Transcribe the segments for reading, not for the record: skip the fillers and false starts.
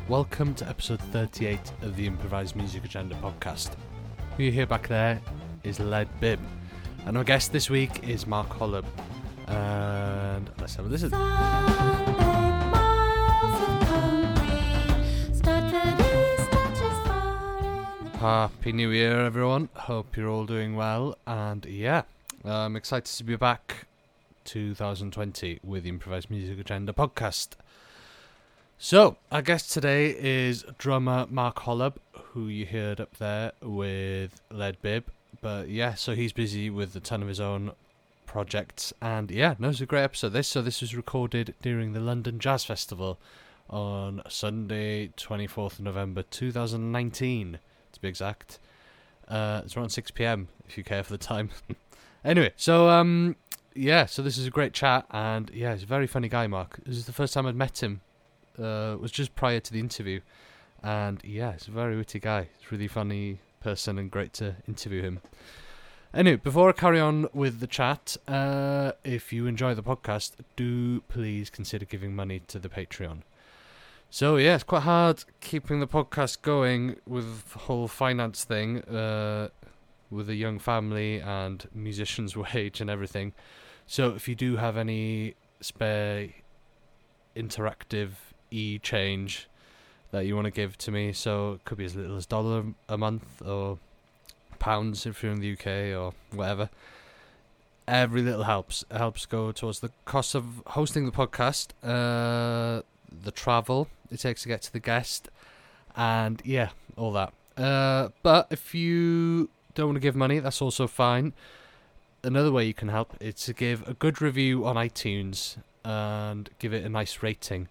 Welcome to episode 38 of the Improvised Music Agenda podcast. Who you hear back there is Lead Bib, and our guest this week is Mark Holub. And let's have a listen. Happy New Year, everyone. Hope you're all doing well. And yeah, I'm excited to be back 2020 with the Improvised Music Agenda podcast. So, our guest today is drummer Mark Holub, who you heard up there with Lead Bib. But yeah, so he's busy with a ton of his own projects. And yeah, no, it's a great episode. This was recorded during the London Jazz Festival on Sunday, 24th of November 2019, to be exact. It's around 6 p.m, if you care for the time. Anyway, so yeah, so this is a great chat. And yeah, he's a very funny guy, Mark. This is the first time I'd met him. Was just prior to the interview, and yeah, he's a very witty guy. He's a really funny person and great to interview him. Anyway, before I carry on with the chat, if you enjoy the podcast, do please consider giving money to the Patreon. So yeah, it's quite hard keeping the podcast going with the whole finance thing, with a young family and musician's wage and everything. So if you do have any spare interactive change that you want to give to me, so it could be as little as $1 a month or pounds if you're in the UK or whatever. Every little helps. It helps go towards the cost of hosting the podcast, the travel it takes to get to the guest, and yeah, all that. But if you don't want to give money, that's also fine. Another way you can help is to give a good review on iTunes and give it a nice rating.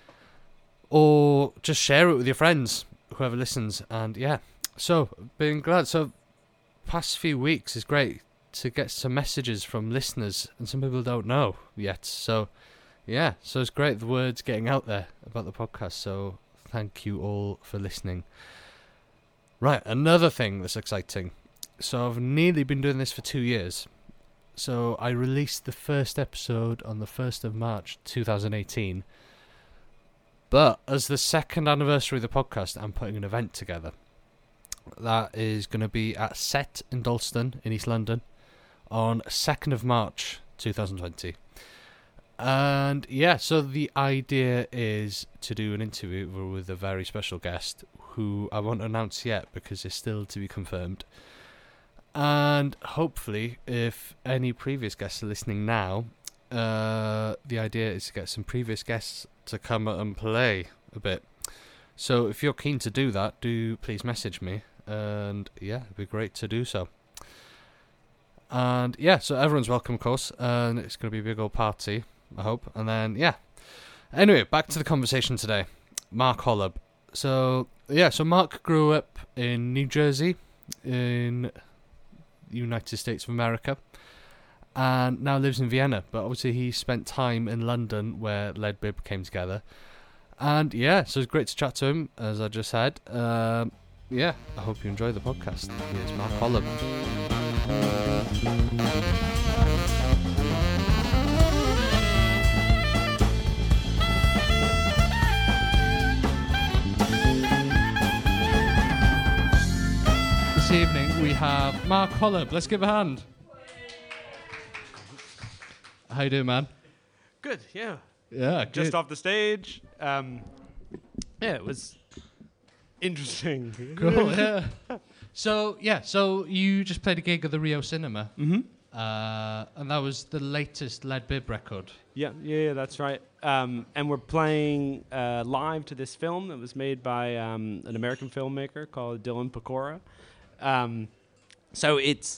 Or just share it with your friends, whoever listens. And yeah, so being glad. So past few weeks is great to get some messages from listeners, and some people don't know yet. So yeah, so it's great the word's getting out there about the podcast. So thank you all for listening. Right, another thing that's exciting. So I've nearly been doing this for 2 years. So I released the first episode on the 1st of March 2018. But as the second anniversary of the podcast, I'm putting an event together. That is going to be at Set in Dalston in East London on 2nd of March 2020. And yeah, so the idea is to do an interview with a very special guest who I won't announce yet because it's still to be confirmed. And hopefully, if any previous guests are listening now, the idea is to get some previous guests to come and play a bit. So if you're keen to do that, do please message me. And yeah, it'd be great to do so. And yeah, so everyone's welcome, of course. And it's going to be a big old party, I hope. And then, yeah. Anyway, back to the conversation today. Mark Holub. So, yeah, so Mark grew up in New Jersey, in United States of America, and now lives in Vienna, but obviously he spent time in London where Lead Bib came together. And yeah, so it's great to chat to him, as I just said. Yeah, I hope you enjoy the podcast. Here's Mark Holub. This evening we have Mark Holub. Let's give a hand. How you doing, man? Good, yeah. Yeah, Just good. off the stage. Yeah, it was interesting. Cool, yeah. So you just played a gig at the Rio Cinema. Mm-hmm. And that was the latest Lead Bib record. Yeah, that's right. And we're playing live to this film that was made by an American filmmaker called Dylan Pecora. So it's,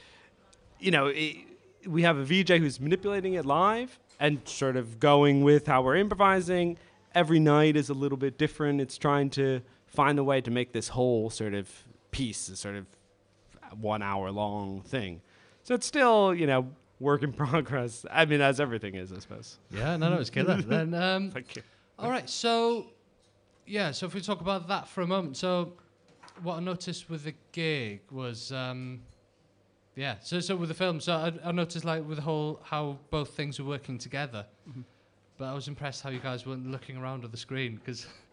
we have a VJ who's manipulating it live and sort of going with how we're improvising. Every night is a little bit different. It's trying to find a way to make this whole sort of piece a sort of 1 hour long thing. So it's still, work in progress. I mean, as everything is, I suppose. Yeah, no, it's killer. Then, Thank you. all right, so if we talk about that for a moment. So what I noticed with the gig was Yeah, so with the film, so I noticed like with the whole how both things were working together. Mm-hmm. But I was impressed how you guys weren't looking around at the screen because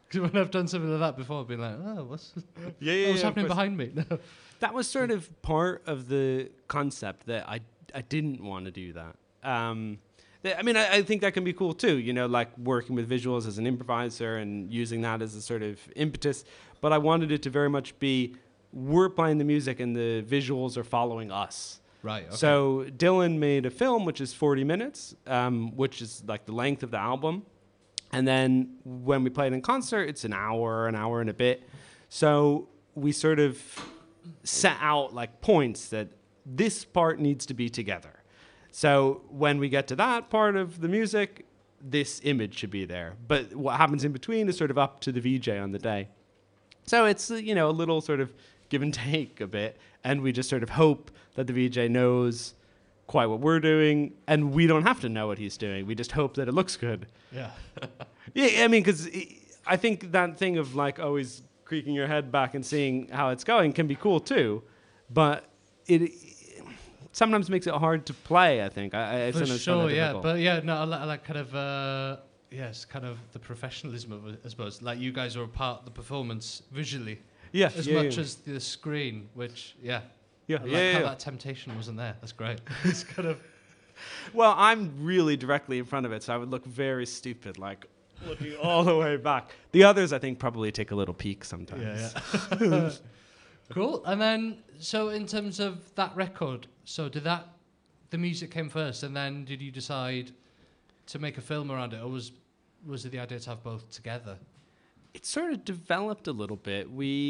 Because when I've done something like that before, I've been like, oh, what's What's happening behind me? No. That was sort of part of the concept that I didn't want to do that. I think that can be cool too, like working with visuals as an improviser and using that as a sort of impetus. But I wanted it to very much be, we're playing the music and the visuals are following us. Right. Okay. So Dylan made a film, which is 40 minutes, which is like the length of the album. And then when we played in concert, it's an hour and a bit. So we sort of set out like points that this part needs to be together. So when we get to that part of the music, this image should be there. But what happens in between is sort of up to the VJ on the day. So it's, a little sort of give and take a bit. And we just sort of hope that the VJ knows quite what we're doing. And we don't have to know what he's doing. We just hope that it looks good. Yeah. Yeah, I mean, because I think that thing of like always creaking your head back and seeing how it's going can be cool too. But it sometimes makes it hard to play, I think. For sure, yeah. But yeah, no, I like kind of, yes, kind of the professionalism of it, I suppose. Like you guys are a part of the performance visually. Yeah. As much as the screen, which, yeah. Yeah, I like how that temptation wasn't there. That's great. It's kind of... Well, I'm really directly in front of it, so I would look very stupid, like looking all the way back. The others, I think, probably take a little peek sometimes. Yeah. Cool. And then, so in terms of that record, so the music came first, and then did you decide to make a film around it, or was it the idea to have both together? It sort of developed a little bit.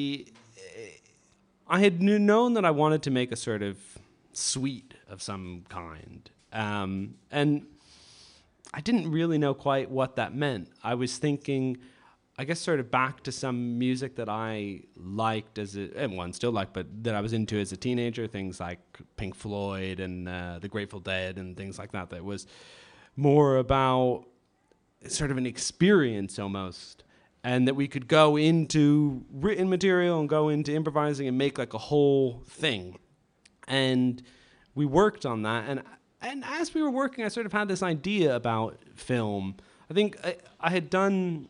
I had known that I wanted to make a sort of suite of some kind. And I didn't really know quite what that meant. I was thinking, I guess, sort of back to some music that I liked and still like, but that I was into as a teenager, things like Pink Floyd and the Grateful Dead and things like that. That was more about sort of an experience almost, and that we could go into written material and go into improvising and make like a whole thing. And we worked on that, and as we were working, I sort of had this idea about film. I think I had done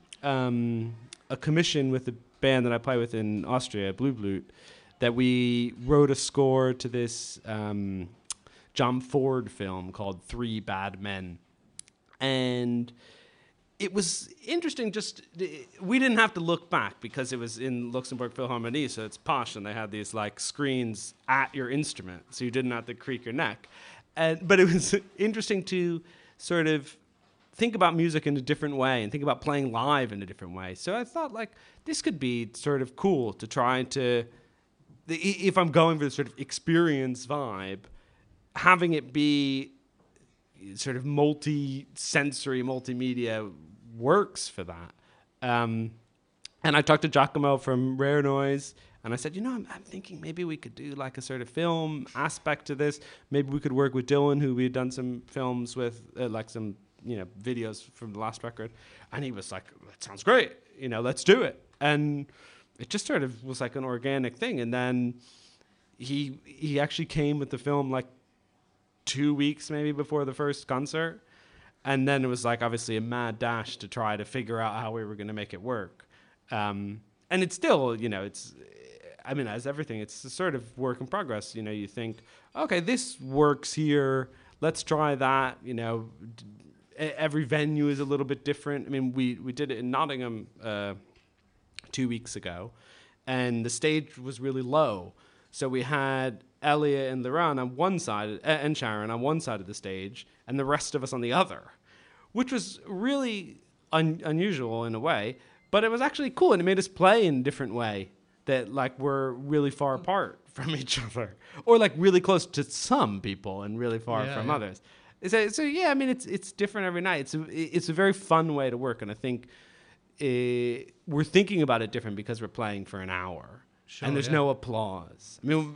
a commission with the band that I play with in Austria, Blue Blut, that we wrote a score to this John Ford film called Three Bad Men. And it was interesting, we didn't have to look back because it was in Luxembourg Philharmonie, so it's posh, and they had these like screens at your instrument, so you didn't have to creak your neck. But it was interesting to sort of think about music in a different way and think about playing live in a different way. So I thought, like, this could be sort of cool to try to, if I'm going for the sort of experience vibe, having it be sort of multi-sensory, multimedia works for that. And I talked to Giacomo from Rare Noise, and I said, I'm thinking maybe we could do like a sort of film aspect to this. Maybe we could work with Dylan, who we had done some films with, like some, videos from the last record. And he was like, that sounds great. Let's do it. And it just sort of was like an organic thing. And then he actually came with the film like 2 weeks maybe before the first concert. And then it was like obviously a mad dash to try to figure out how we were going to make it work. And it's still, as everything, it's a sort of work in progress. You think, okay, this works here. Let's try that. Every venue is a little bit different. I mean, we did it in Nottingham 2 weeks ago, and the stage was really low. So we had Elliot and Liran on one side, and Sharon on one side of the stage, and the rest of us on the other, which was really unusual in a way. But it was actually cool, and it made us play in a different way. That like we're really far apart from each other, or like really close to some people and really far from others. So yeah, I mean it's different every night. It's a very fun way to work, and I think we're thinking about it different because we're playing for an hour, and there's no applause. I mean,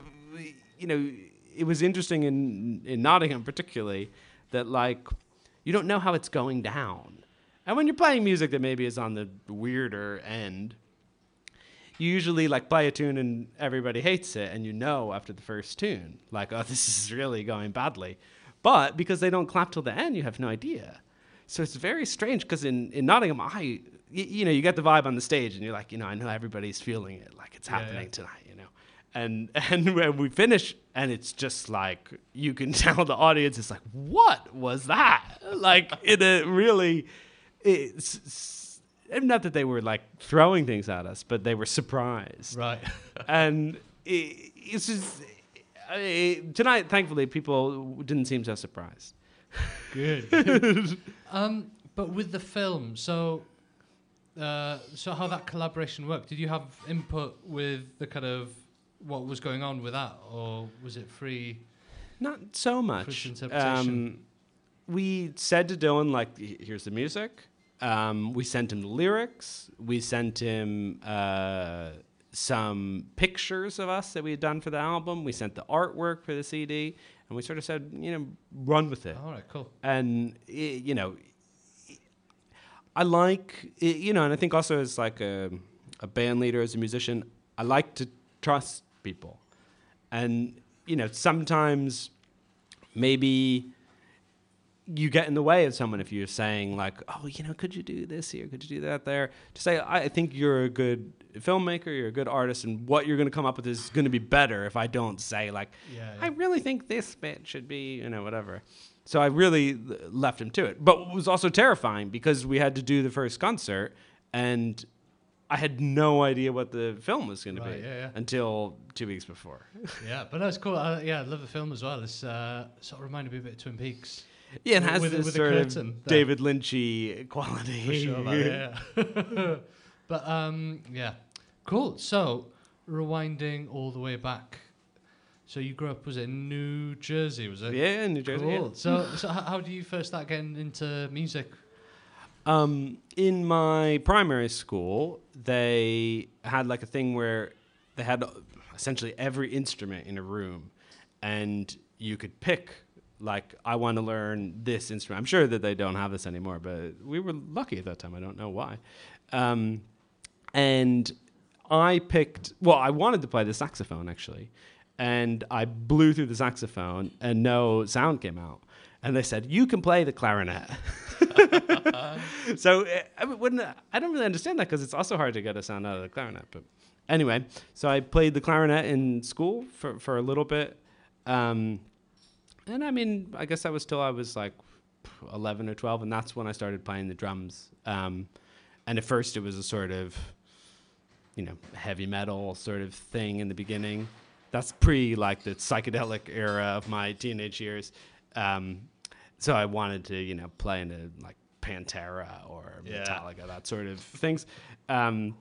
it was interesting in Nottingham particularly that like you don't know how it's going down, and when you're playing music that maybe is on the weirder end, you usually like play a tune and everybody hates it, and after the first tune, like, oh, this is really going badly. But because they don't clap till the end, you have no idea. So it's very strange because in Nottingham, I you get the vibe on the stage, and you're like, I know everybody's feeling it, like it's happening tonight, And when we finish, and it's just like, you can tell the audience is like, what was that? Like, in a really, not that they were like throwing things at us, but they were surprised. Right. And it's just, tonight, thankfully, people didn't seem so surprised. Good. But with the film, so how that collaboration worked? Did you have input with the kind of what was going on with that, or was it free? Not so much. Interpretation? We said to Dylan, like, here's the music. We sent him the lyrics. We sent him some pictures of us that we had done for the album. We sent the artwork for the CD, and we sort of said, run with it. All right, cool. And I like, and I think also as like a band leader, as a musician, I like to trust people. And, sometimes maybe you get in the way of someone if you're saying like, oh, could you do this here? Could you do that there? To say, I think you're a good filmmaker, you're a good artist, and what you're going to come up with is going to be better if I don't say like, I really think this bit should be, whatever. So I really left him to it. But it was also terrifying because we had to do the first concert, and I had no idea what the film was going to be until 2 weeks before. Yeah, but that's cool. I love the film as well. It's sort of reminded me a bit of Twin Peaks. Yeah, it has this sort of David Lynchy quality. For sure, But cool. So rewinding all the way back. So you grew up, was it in New Jersey? Was it? Yeah, in New Jersey. Cool. Yeah. So how do you first start getting into music? In my primary school, they had like a thing where they had essentially every instrument in a room, and you could pick, like, I want to learn this instrument. I'm sure that they don't have this anymore, but we were lucky at that time. I don't know why. And I picked, I wanted to play the saxophone, actually. And I blew through the saxophone, and no sound came out. And they said, you can play the clarinet. So I don't really understand that because it's also hard to get a sound out of the clarinet. But anyway, so I played the clarinet in school for a little bit. And I mean, I guess that was till I was like 11 or 12. And that's when I started playing the drums. And at first it was a sort of, heavy metal sort of thing in the beginning. That's like the psychedelic era of my teenage years. So I wanted to, play in like Pantera or Metallica, that sort of things. And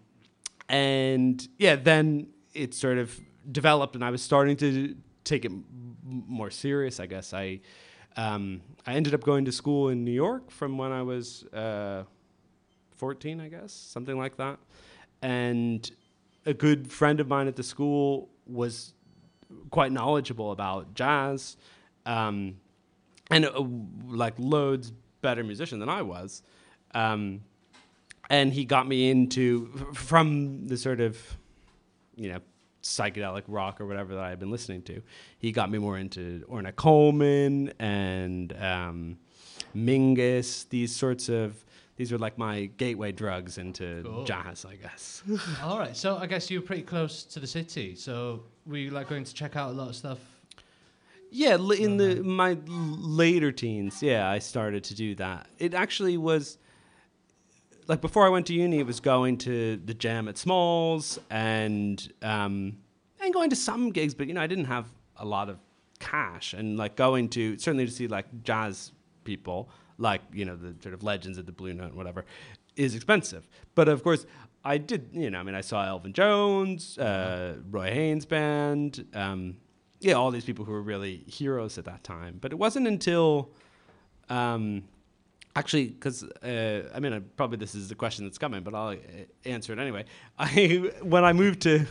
then it sort of developed, and I was starting to take it more serious, I guess. I ended up going to school in New York from when I was 14, I guess, something like that. And a good friend of mine at the school was quite knowledgeable about jazz, and like loads better musician than I was. And he got me into, from the sort of, psychedelic rock or whatever that I had been listening to, he got me more into Ornette Coleman and Mingus, these were like my gateway drugs into jazz, I guess. All right, so I guess you were pretty close to the city, so were you like going to check out a lot of stuff? Yeah, in my later teens, I started to do that. It actually was, like before I went to uni, it was going to the jam at Smalls and going to some gigs, but I didn't have a lot of cash, and like going to, certainly to see like jazz people, like, the sort of legends at the Blue Note and whatever, is expensive. But of course, I did, I saw Elvin Jones, Roy Haynes Band, all these people who were really heroes at that time. But it wasn't until, actually, because, probably this is the question that's coming, but I'll answer it anyway. When I moved to,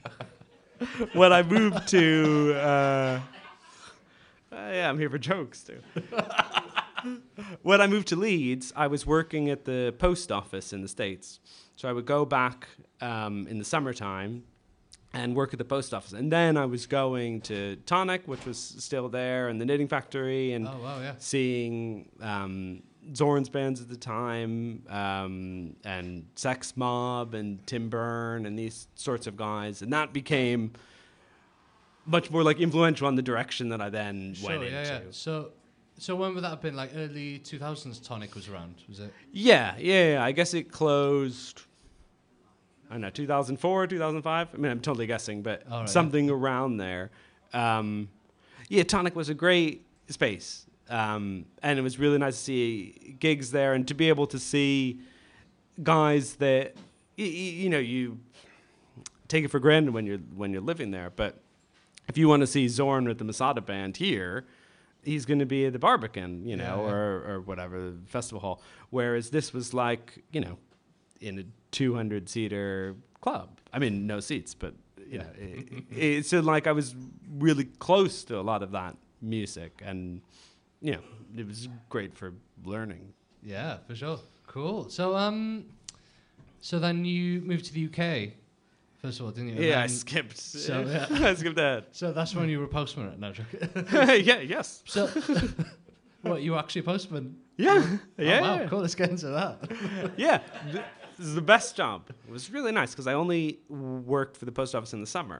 I'm here for jokes too. When I moved to Leeds, I was working at the post office in the States. So I would go back in the summertime and work at the post office. And then I was going to Tonic, which was still there, and the Knitting Factory, and seeing Zorn's bands at the time, and Sex Mob and Tim Byrne and these sorts of guys, and that became much more like influential on the direction that I then went into. Yeah. So when would that have been? Like early 2000s, Tonic was around, was it? Yeah. I guess it closed, I don't know, 2004, 2005. I mean, I'm totally guessing, but something around there. Tonic was a great space. And it was really nice to see gigs there and to be able to see guys that, you take it for granted when you're living there. But if you want to see Zorn with the Masada band here, he's going to be at the Barbican, or whatever, the festival hall. Whereas this was like, in a 200-seater club. I mean, no seats, but it's so like I was really close to a lot of that music, and it was great for learning. Yeah, for sure. Cool. So so then you moved to the UK. First of all, didn't you? Yeah, I skipped. So I skipped that. So that's when you were a postman at Joking. Yes. So, what, you were actually a postman? Yeah. Oh, wow, cool. Let's get into that. Yeah. This is the best job. It was really nice because I only worked for the post office in the summer.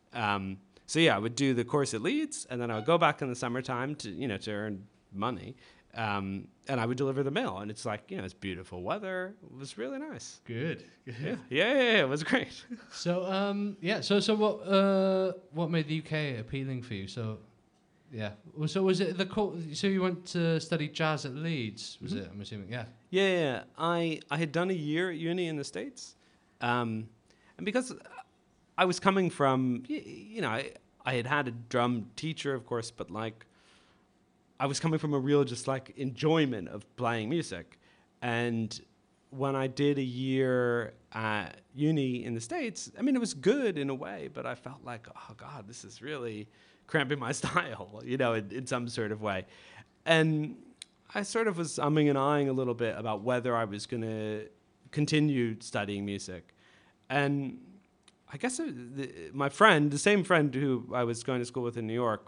I would do the course at Leeds, and then I would go back in the summertime to earn money. And I would deliver the mail, and it's like, it's beautiful weather. It was really nice. Good. Yeah, it was great. So, So what made the UK appealing for you? So, yeah. So was it so you went to study jazz at Leeds? Was it? I'm assuming. Yeah. Yeah. I had done a year at uni in the States, and because I was coming from, I had a drum teacher, of course, but like, I was coming from a real just like enjoyment of playing music. And when I did a year at uni in the States, I mean, it was good in a way, but I felt like, oh God, this is really cramping my style, in some sort of way. And I sort of was umming and ahhing a little bit about whether I was going to continue studying music. And I guess my friend, the same friend who I was going to school with in New York,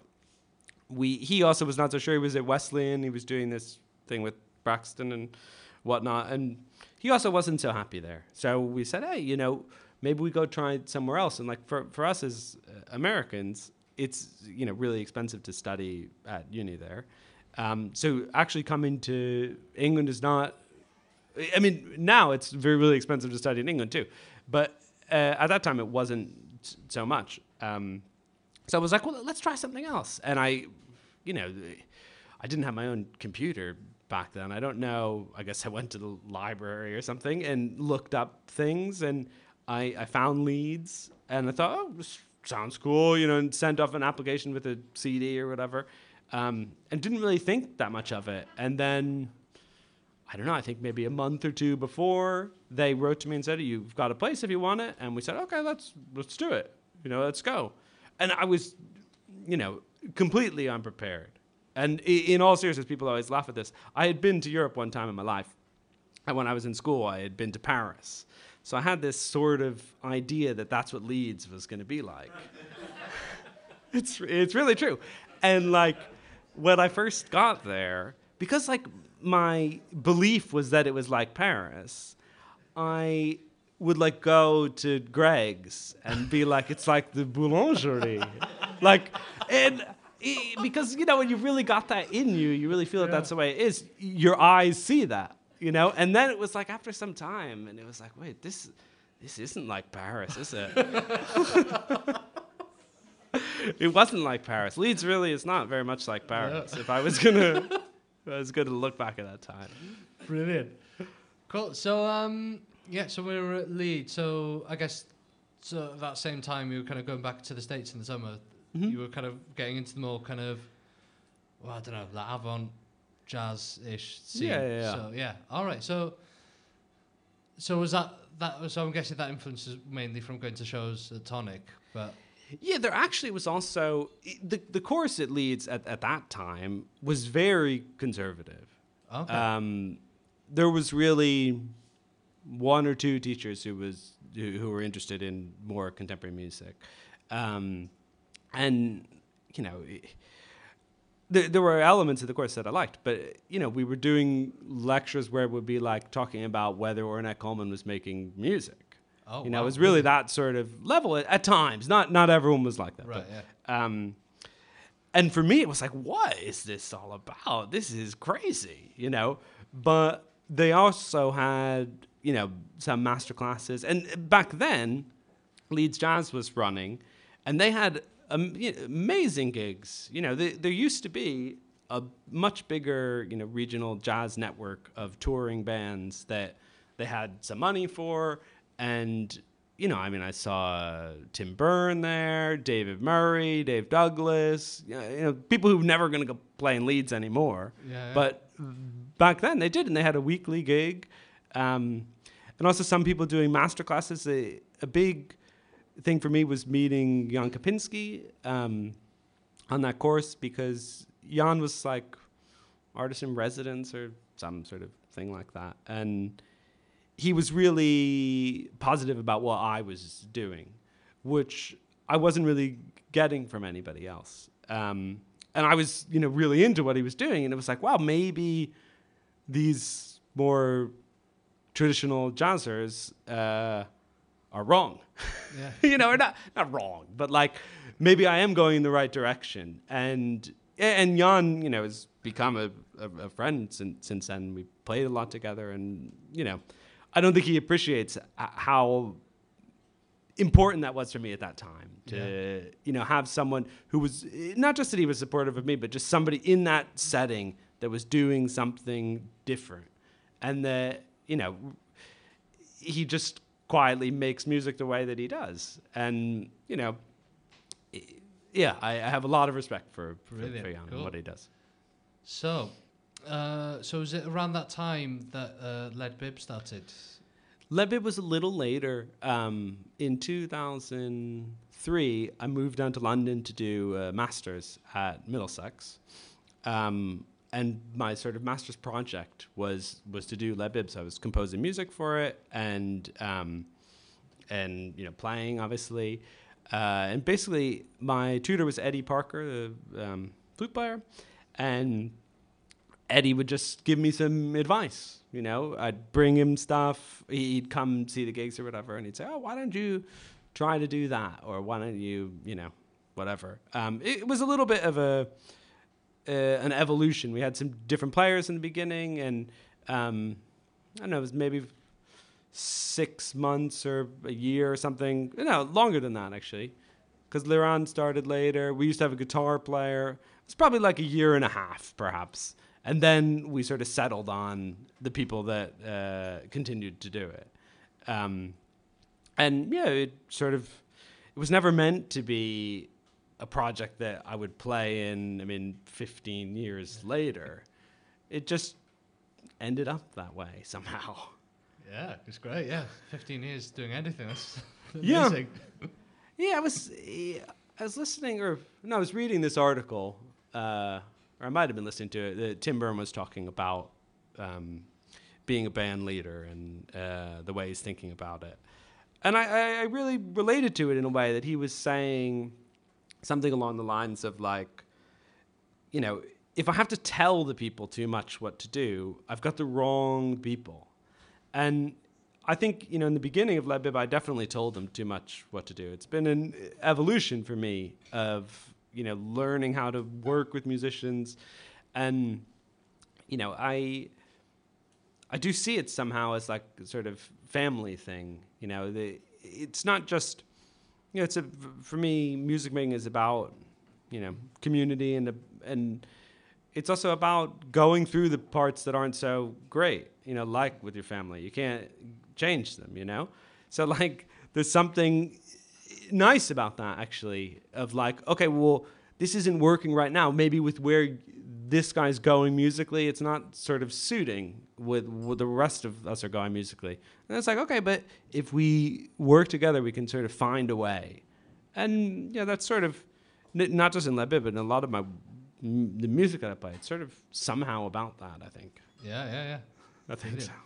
he also was not so sure. He was at Wesleyan. He was doing this thing with Braxton and whatnot. And he also wasn't so happy there. So we said, hey, maybe we go try somewhere else. And like for us as Americans, it's, really expensive to study at uni there. So actually coming to England is not, I mean, now it's really expensive to study in England too. But at that time, it wasn't so much. So I was like, well, let's try something else. And I didn't have my own computer back then. I don't know. I guess I went to the library or something and looked up things. And I found Leeds. And I thought, oh, this sounds cool, and sent off an application with a CD or whatever. And didn't really think that much of it. And then, I don't know, I think maybe a month or two before, they wrote to me and said, you've got a place if you want it. And we said, okay, let's do it. Let's go. And I was, completely unprepared. And in all seriousness, people always laugh at this. I had been to Europe one time in my life. And when I was in school, I had been to Paris. So I had this sort of idea that that's what Leeds was going to be like. It's really true. And like, when I first got there, because like my belief was that it was like Paris, I would like go to Greg's and be like, it's like the boulangerie. Because, when you've really got that in you, you really feel that that's the way it is. Your eyes see that, And then it was like after some time, and it was like, wait, this isn't like Paris, is it? It wasn't like Paris. Leeds really is not very much like Paris. If I was gonna look back at that time. Brilliant. Cool. So so we were at Leeds. So I guess at that same time you were kind of going back to the States in the summer. Mm-hmm. You were kind of getting into the more kind of, well, I don't know, like avant jazz-ish scene. Yeah. So yeah. All right. So was that? So I'm guessing that influence is mainly from going to shows at Tonic, but. Yeah, there actually was also the course at Leeds at that time was very conservative. Okay. There was really one or two teachers who were interested in more contemporary music, and there were elements of the course that I liked, but we were doing lectures where it would be like talking about whether Ornette Coleman was making music. Oh, It was really that sort of level at times. Not everyone was like that. Right. But, and for me, it was like, what is this all about? This is crazy, But they also had, some master classes. And back then, Leeds Jazz was running, and they had amazing gigs. There used to be a much bigger, regional jazz network of touring bands that they had some money for. And, I saw Tim Byrne there, David Murray, Dave Douglas, people who are never going to go play in Leeds anymore. Yeah. But back then they did, and they had a weekly gig. And also some people doing master classes. A big thing for me was meeting Jan Kapinski on that course, because Jan was like artist in residence or some sort of thing like that. And he was really positive about what I was doing, which I wasn't really getting from anybody else. And I was, really into what he was doing. And it was like, wow, maybe these more traditional jazzers are wrong. Yeah. Or not wrong, but like maybe I am going in the right direction. And Jan, has become a friend since then. We played a lot together, and I don't think he appreciates how important that was for me at that time to, have someone who was, not just that he was supportive of me, but just somebody in that setting that was doing something different. And that, he just quietly makes music the way that he does. And, I have a lot of respect for Jan and what he does. So was it around that time that Lead Bib started? Lead Bib was a little later. In 2003, I moved down to London to do a master's at Middlesex. And my sort of master's project was to do Lead Bib. So I was composing music for it and playing, obviously. And basically, my tutor was Eddie Parker, the flute player. And Eddie would just give me some advice, I'd bring him stuff. He'd come see the gigs or whatever, and he'd say, oh, why don't you try to do that? Or why don't you, whatever. It was a little bit of an evolution. We had some different players in the beginning, and I don't know, it was maybe 6 months or a year or something. Longer than that, actually, because Liran started later. We used to have a guitar player. It's probably like a year and a half, perhaps. And then we sort of settled on the people that continued to do it. It was never meant to be a project that I would play in, 15 years later. It just ended up that way somehow. Yeah, it's great, yeah. 15 years doing anything, that's amazing. Yeah, I was listening, I was reading this article, or I might have been listening to it, that Tim Byrne was talking about being a band leader and the way he's thinking about it. And I really related to it in a way that he was saying something along the lines of like, if I have to tell the people too much what to do, I've got the wrong people. And I think, in the beginning of Lead Bib, I definitely told them too much what to do. It's been an evolution for me of, learning how to work with musicians. And, I do see it somehow as like a sort of family thing. It's not just, for me, music making is about, community and it's also about going through the parts that aren't so great, like with your family. You can't change them, So like there's something nice about that, actually, of like, okay, well, this isn't working right now. Maybe with where this guy's going musically, it's not sort of suiting with what the rest of us are going musically. And it's like, okay, but if we work together, we can sort of find a way. And that's sort of, not just in Lead Bib, but in a lot of the music that I play, it's sort of somehow about that, I think. Yeah. I think so.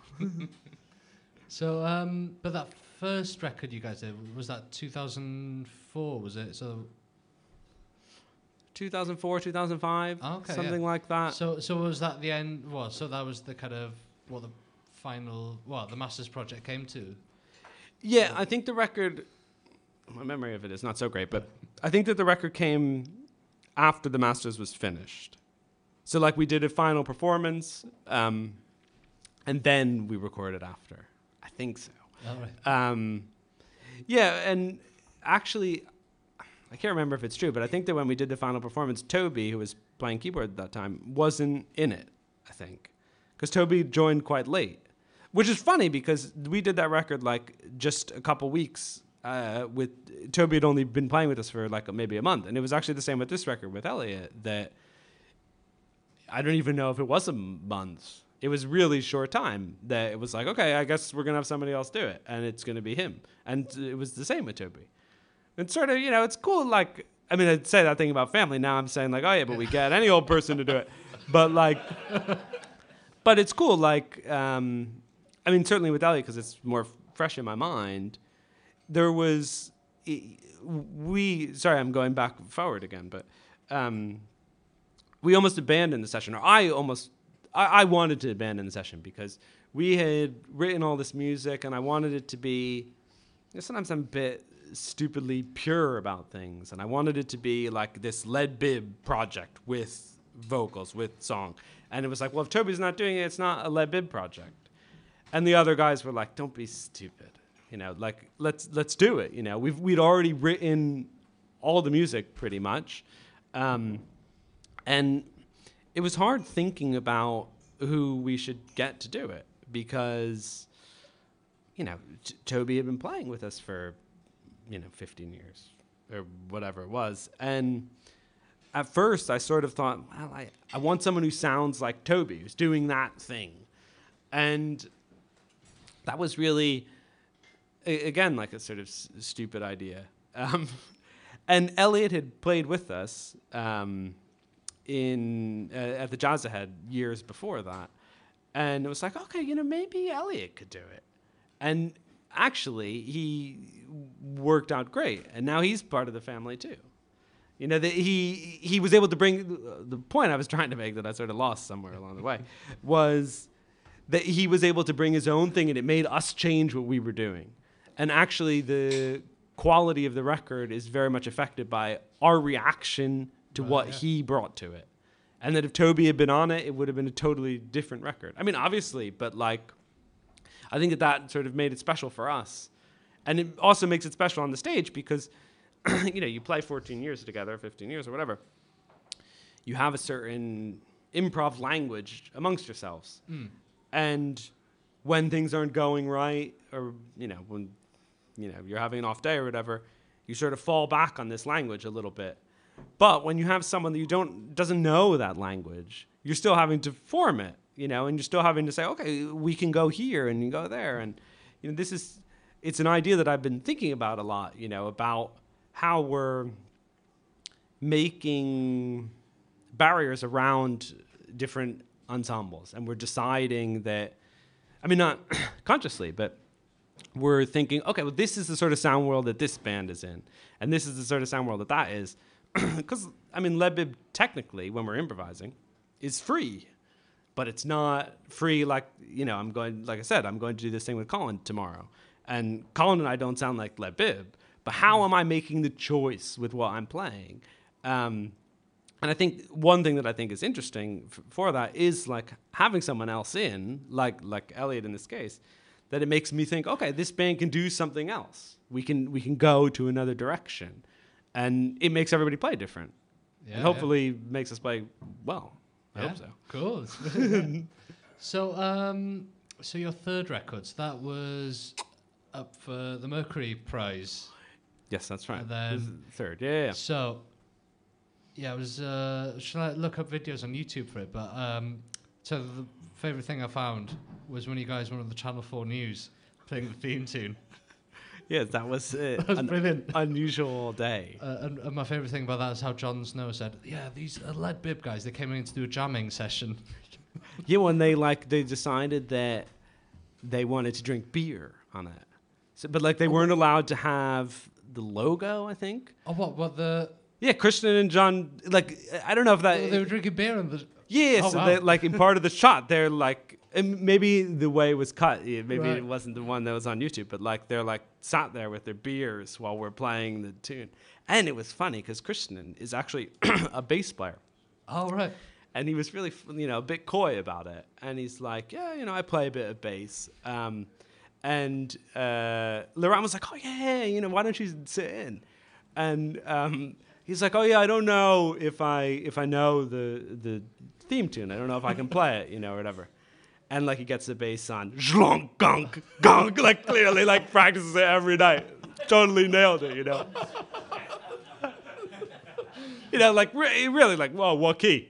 So, but that first record you guys did, was that 2004, was it? So 2004, 2005, something like that. So was that the end? Well, so that was the kind of what the final, the Masters project came to. Yeah, I think the record. My memory of it is not so great, but I think that the record came after the Masters was finished. So like we did a final performance, and then we recorded after. I think so. All right. Yeah, and actually, I can't remember if it's true, but I think that when we did the final performance, Toby, who was playing keyboard at that time, wasn't in it, I think. Because Toby joined quite late. Which is funny because we did that record like just a couple weeks with Toby had only been playing with us for like maybe a month. And it was actually the same with this record with Elliot, that I don't even know if it was a month. It was really short time that it was like, okay, I guess we're going to have somebody else do it. And it's going to be him. And it was the same with Toby. It's sort of, it's cool. Like, I mean, I'd say that thing about family. Now I'm saying like, oh yeah, but we get any old person to do it. But like, but it's cool. Like, I mean, certainly with Elliot, because it's more fresh in my mind, there was, sorry, I'm going back forward again, but we almost abandoned the session, or I wanted to abandon the session because we had written all this music and I wanted it to be, sometimes I'm a bit stupidly pure about things, and I wanted it to be like this Lead Bib project with vocals, with song. And it was like, well, if Toby's not doing it, it's not a Lead Bib project. And the other guys were like, don't be stupid, like let's do it. We'd already written all the music pretty much, and it was hard thinking about who we should get to do it because Toby had been playing with us for 15 years or whatever it was. And at first I sort of thought, well, I want someone who sounds like Toby, who's doing that thing. And that was really, again, like a sort of stupid idea. And Elliot had played with us at the Jazz Ahead years before that. And it was like, okay, maybe Elliot could do it. And actually, he worked out great, and now he's part of the family too. That he was able to bring the point I was trying to make that I sort of lost somewhere along the way was that he was able to bring his own thing, and it made us change what we were doing. And actually, the quality of the record is very much affected by our reaction to what he brought to it. And that if Toby had been on it, it would have been a totally different record. I mean, obviously, but like, I think that sort of made it special for us. And it also makes it special on the stage because, you play 14 years together, 15 years or whatever. You have a certain improv language amongst yourselves. Mm. And when things aren't going right, or, when, you're having an off day or whatever, you sort of fall back on this language a little bit. But when you have someone that doesn't know that language, you're still having to form it. And you're still having to say, okay, we can go here and you go there. And, it's an idea that I've been thinking about a lot, about how we're making barriers around different ensembles. And we're deciding that, not consciously, but we're thinking, okay, well, this is the sort of sound world that this band is in. And this is the sort of sound world that is. Because, Lead Bib, technically, when we're improvising, is free. But it's not free like I'm going to do this thing with Colin tomorrow. And Colin and I don't sound like Lead Bib. But how am I making the choice with what I'm playing? And I think one thing that I think is interesting for that is like having someone else in, like Elliot in this case, that it makes me think, okay, this band can do something else. We can go to another direction. And it makes everybody play different. Yeah, and hopefully makes us play well. I hope so. Cool. So your third record, that was up for the Mercury Prize. Yes, that's right. And then third, yeah. So, it was. Shall I look up videos on YouTube for it? But so the favourite thing I found was when you guys were on the Channel 4 News playing the theme tune. Yes, that was that was brilliant. Unusual day. And my favourite thing about that is how Jon Snow said, "Yeah, these Lead Bib guys, they came in to do a jamming session." Yeah, when they decided that they wanted to drink beer on it, but they weren't allowed to have the logo. I think. Oh, what the? Yeah, Christian and John, like, I don't know if that... They were drinking beer and the... Yeah, Oh, so wow. they, like in part of the shot, they're like, and maybe the way it was cut, maybe Right. it wasn't the one that was on YouTube, but like they're like sat there with their beers while we're playing the tune. And it was funny because Christian is actually a bass player. Oh, right. And he was really, a bit coy about it. And he's like, yeah, I play a bit of bass. And Laurent was like, oh, yeah, why don't you sit in? And he's like, oh, yeah, I don't know if I know the theme tune. I don't know if I can play it, or whatever. And, like, he gets the bass on, zhlonk, gunk, gunk, like, clearly, like, practices it every night. Totally nailed it, like, really, like, whoa, what key?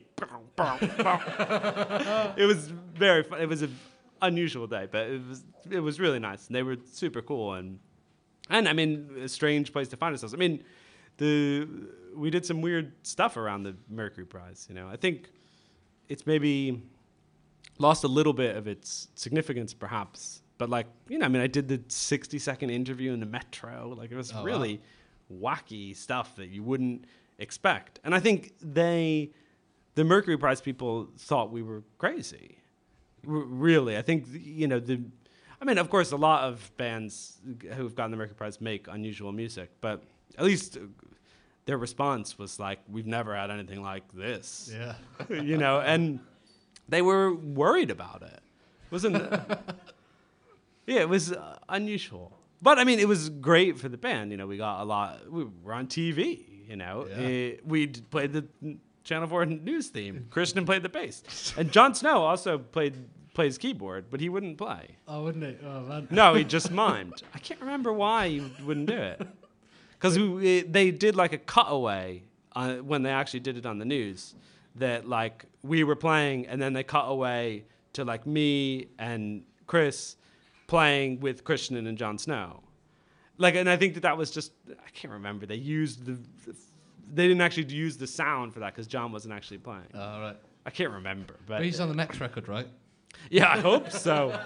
It was very fun. It was an unusual day, but it was really nice. And they were super cool. And I mean, a strange place to find ourselves. I mean, we did some weird stuff around the Mercury Prize, I think it's maybe lost a little bit of its significance, perhaps. But, like, I did the 60-second interview in the Metro. Like, it was really wacky stuff that you wouldn't expect. And I think the Mercury Prize people thought we were crazy. Really. I think, of course, a lot of bands who've gotten the Mercury Prize make unusual music. But at least their response was like, we've never had anything like this. Yeah. And they were worried about it. Wasn't Yeah, it was unusual. But, I mean, it was great for the band. We got a lot. We were on TV, Yeah. We played the Channel 4 news theme. Christian played the bass. And Jon Snow also plays keyboard, but he wouldn't play. Oh, wouldn't he? Oh, man. No, he just mimed. I can't remember why he wouldn't do it. Because they did, like, a cutaway when they actually did it on the news that, like, we were playing, and then they cut away to, like, me and Chris playing with Christian and Jon Snow. Like, and I think that was just, I can't remember. They didn't actually use the sound for that because John wasn't actually playing. Oh, right. I can't remember. But He's on the next record, right? yeah, I hope so.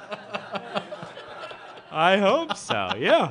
I hope so, yeah.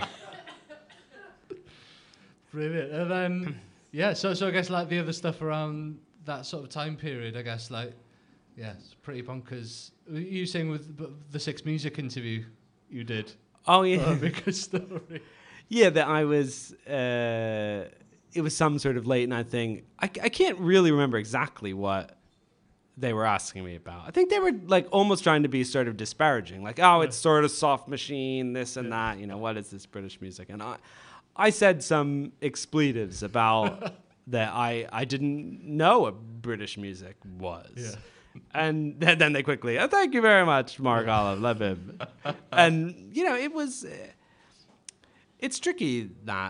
Brilliant. And then, yeah, so I guess, like, the other stuff around that sort of time period, I guess, like, yeah, it's pretty bonkers. You saying with the Six Music interview you did? Oh, yeah. Big good story. Yeah, that I was, it was some sort of late night thing. I can't really remember exactly what they were asking me about. I think they were, like, almost trying to be sort of disparaging. Like, oh, it's sort of Soft Machine, this and that, what is this British music? And I said some expletives about that I didn't know what British music was. Yeah. And then they quickly, oh, thank you very much, Mark Olive, Lebib. And, it was, it's tricky that,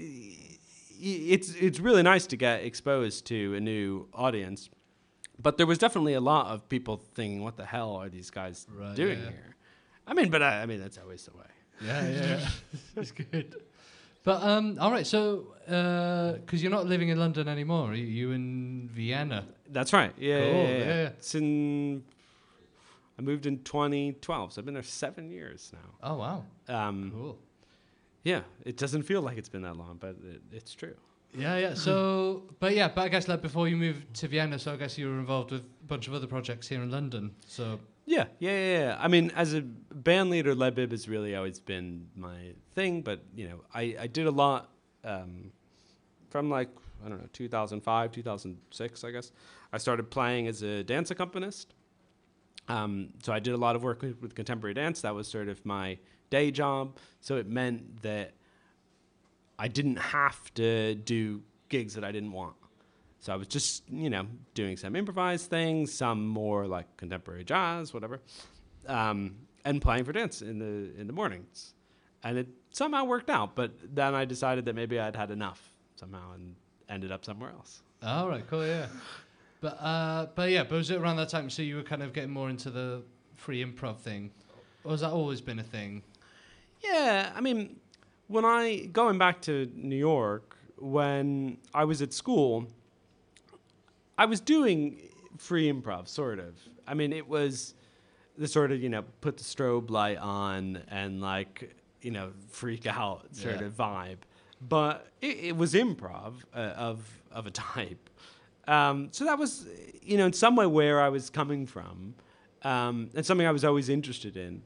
it's really nice to get exposed to a new audience. But there was definitely a lot of people thinking, what the hell are these guys doing here? I mean, that's always the way. Yeah. It's good. But, all right, so, because you're not living in London anymore, are you in Vienna? That's right. Yeah, Cool, yeah. yeah. I moved in 2012, so I've been there 7 years now. Oh, wow. Cool. Yeah, it doesn't feel like it's been that long, but it's true. Yeah. So, but I guess, like, before you moved to Vienna, so I guess you were involved with a bunch of other projects here in London. So. Yeah. I mean, as a band leader, Lebib has really always been my thing, but, I did a lot from, like, I don't know, 2005, 2006, I guess. I started playing as a dance accompanist. So I did a lot of work with contemporary dance. That was sort of my day job. So it meant that I didn't have to do gigs that I didn't want. So I was just, doing some improvised things, some more like contemporary jazz, whatever, and playing for dance in the mornings. And it somehow worked out. But then I decided that maybe I'd had enough somehow and ended up somewhere else. All right, cool, yeah. But was it around that time, so you were kind of getting more into the free improv thing? Or has that always been a thing? Yeah, I mean, going back to New York, when I was at school, I was doing free improv, sort of. I mean, it was the sort of, put the strobe light on and, like, freak out sort of vibe. but it was improv of a type. So that was, in some way where I was coming from, and something I was always interested in.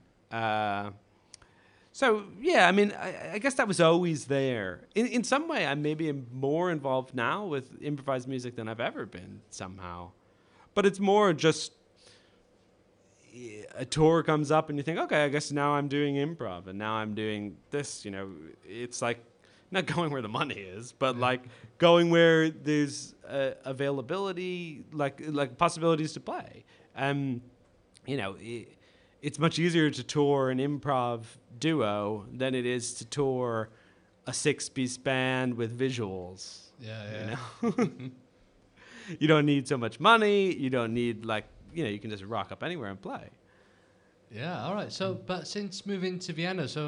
So yeah, I mean, I guess that was always there. In some way, I maybe am more involved now with improvised music than I've ever been somehow. But it's more just a tour comes up and you think, okay, I guess now I'm doing improv and now I'm doing this. It's like not going where the money is, but like going where there's availability, like possibilities to play. It's much easier to tour an improv duo than it is to tour a 6-piece band with visuals. Yeah. You don't need so much money. You don't need you can just rock up anywhere and play. Yeah, all right. So, but since moving to Vienna, has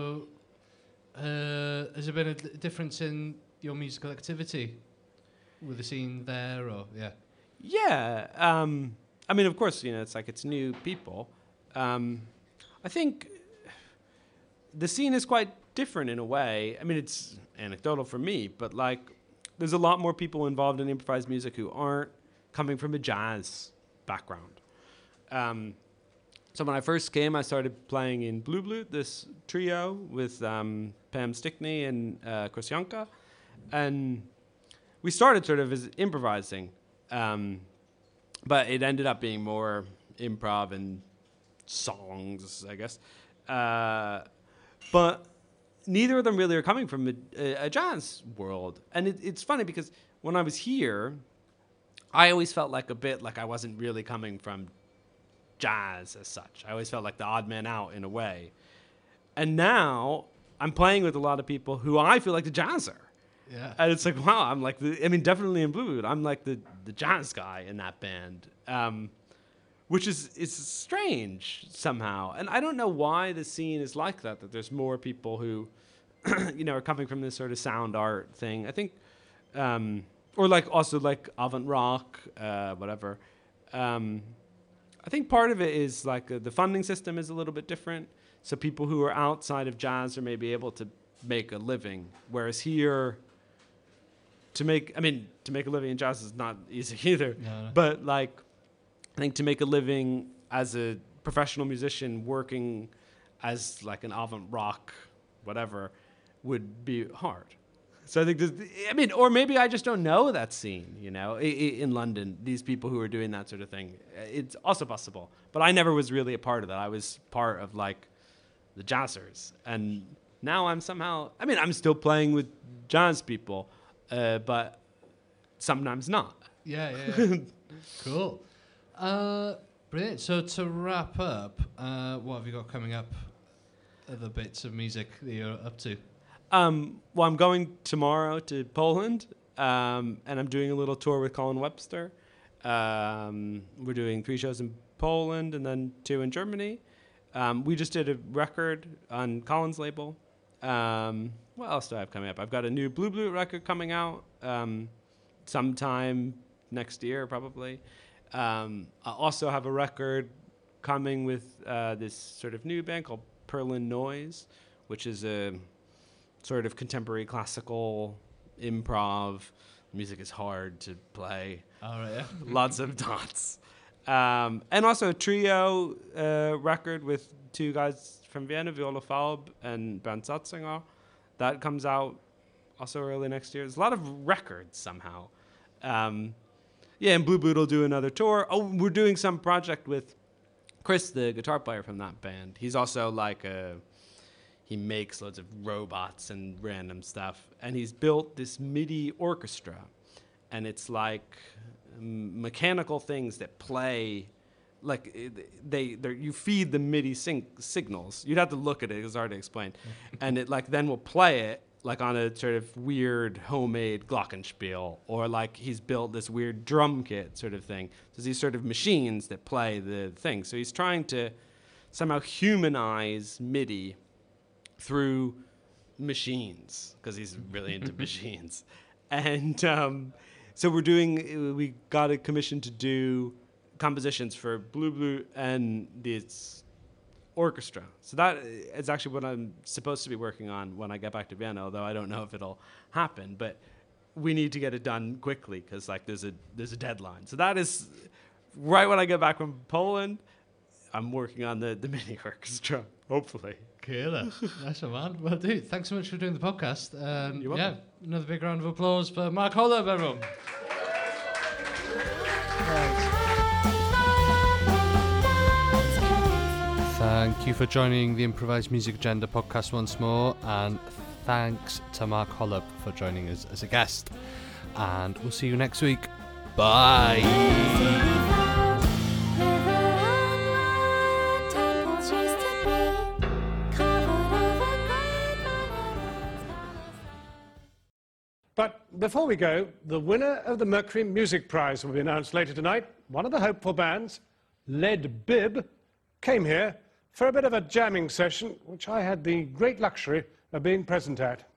there been a difference in your musical activity with the scene there, or yeah? Yeah. I mean, of course, it's new people. I think the scene is quite different in a way. I mean, it's anecdotal for me, but there's a lot more people involved in improvised music who aren't coming from a jazz background. So when I first came, I started playing in Blue Blue, this trio with Pam Stickney and Chris Janka. And we started sort of as improvising, but it ended up being more improv and songs, I guess. But neither of them really are coming from a jazz world. And it's funny because when I was here, I always felt a bit like I wasn't really coming from jazz as such. I always felt like the odd man out in a way. And now I'm playing with a lot of people who I feel like the jazzer. Yeah. And it's wow, I'm definitely in Blue, I'm like the jazz guy in that band. Which is strange somehow. And I don't know why the scene is like that there's more people who, are coming from this sort of sound art thing. I think, or also avant rock, whatever. I think part of it is the funding system is a little bit different. So people who are outside of jazz are maybe able to make a living. Whereas here, to make a living in jazz is not easy either. No. But I think to make a living as a professional musician working as an avant rock, whatever, would be hard. So I think or maybe I just don't know that scene, in London, these people who are doing that sort of thing. It's also possible. But I never was really a part of that. I was part of the jazzers. And now I'm somehow, I'm still playing with jazz people, but sometimes not. Yeah. Cool. Brilliant. So to wrap up, what have you got coming up? Other bits of music that you're up to? Well, I'm going tomorrow to Poland, and I'm doing a little tour with Colin Webster. We're doing 3 shows in Poland and then 2 in Germany. We just did a record on Colin's label. What else do I have coming up? I've got a new Blue Blue record coming out sometime next year, probably. I also have a record coming with this sort of new band called Perlin Noise, which is a sort of contemporary classical improv. Music is hard to play. All right, yeah. Lots of dots. And also a trio record with 2 guys from Vienna, Viola Falb and Bernd Satzinger. That comes out also early next year. There's a lot of records somehow. And Blue Boot will do another tour. Oh, we're doing some project with Chris, the guitar player from that band. He's also he makes loads of robots and random stuff. And he's built this MIDI orchestra. And it's mechanical things that play, you feed the MIDI signals. You'd have to look at it, it's hard to explain. And it then will play it on a sort of weird homemade glockenspiel, or he's built this weird drum kit sort of thing. So these sort of machines that play the thing. So he's trying to somehow humanize MIDI through machines, because he's really into machines. And so we got a commission to do compositions for Blue Blue and this orchestra. So that is actually what I'm supposed to be working on when I get back to Vienna, although I don't know if it'll happen. But we need to get it done quickly because like there's a deadline. So that is right when I get back from Poland. I'm working on the mini orchestra, hopefully. Killer. Nice one, man. Well, dude, thanks so much for doing the podcast. You're welcome. Yeah, another big round of applause for Mark Holub, everyone. Thank you for joining the Improvised Music Agenda podcast once more, and thanks to Mark Holub for joining us as a guest. And we'll see you next week. Bye. But before we go, the winner of the Mercury Music Prize will be announced later tonight. One of the hopeful bands, Lead Bib, came here for a bit of a jamming session, which I had the great luxury of being present at.